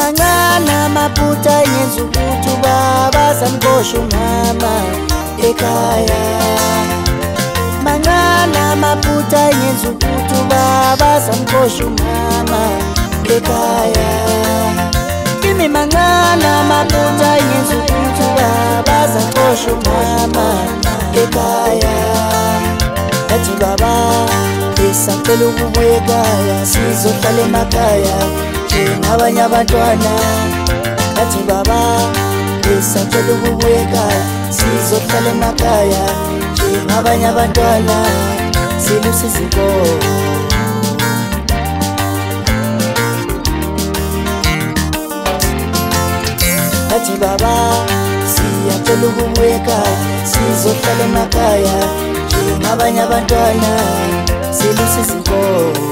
mancane amaphutha engenza ukuthi ubaba samkosha umama ekhaya. Mancane amaphutha engenza ukuthi ubaba samkosha umama ekhaya. Kimi mancane amaphutha engenza ukuthi ubaba samkosha umama ekhaya. Athi baba ngisacela ukubuya ekhaya, sizohlala emakhaya njengabanye abantwana. Athi baba ngisacela ukubuya ekhaya, sizohlala emakhaya njengabanye abantwana, silusa izinkomo. Athi baba siyacela ukubuya ekhaya, sizohlala emakhaya njengabanye abantwana, silusa izinkomo.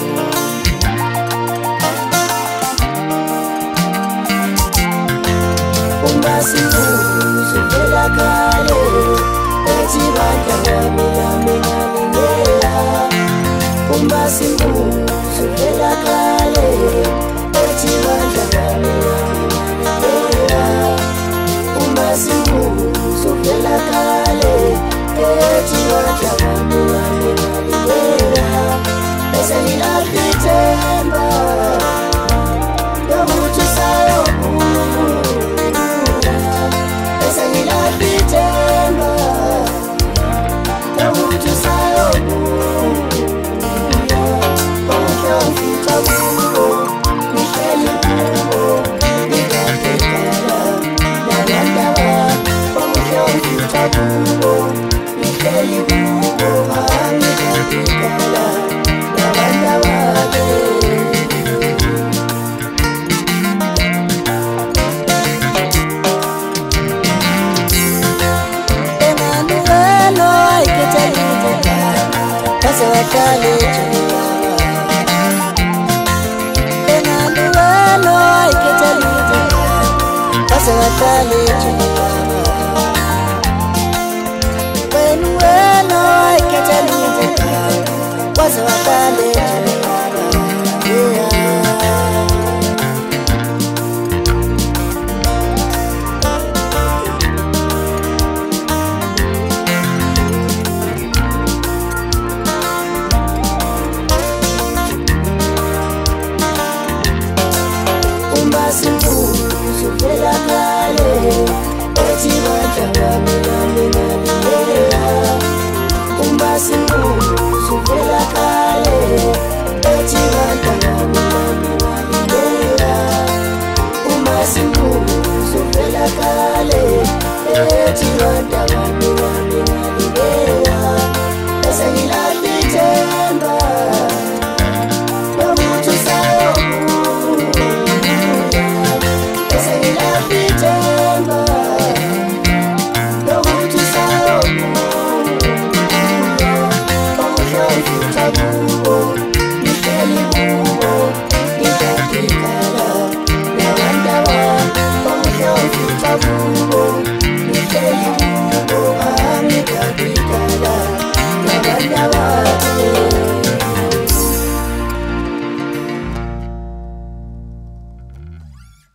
Umbasibuzo vela kale ethi bantwana bami ngalingela. Umbasibuzo vela kale ethi bantwana bami ngalingela. Umbasibuzo vela kale ethi bantwana bami ngalingela. Bese ngilahlithemba yokuthi sayobuya. Bese ngilahlithemba yokuthi sayobuya. Bangihlamvitha kubo, ngihleli kubo, ngingabhekana nabantu abami. Bangihlamvitha kubo, ngihleli kubo, ngingabhekana nabantu abami. Wahlale engaluwelo ayikhethelile, base wahlale wena wena ayikhethelile, base wahlale Umbasibuzo vela kale ethi bantwana bami ngalingela. Umbasibuzo vela kale ethi bantwana bami ngalingela. Umbasibuzo vela kale ethi bantwana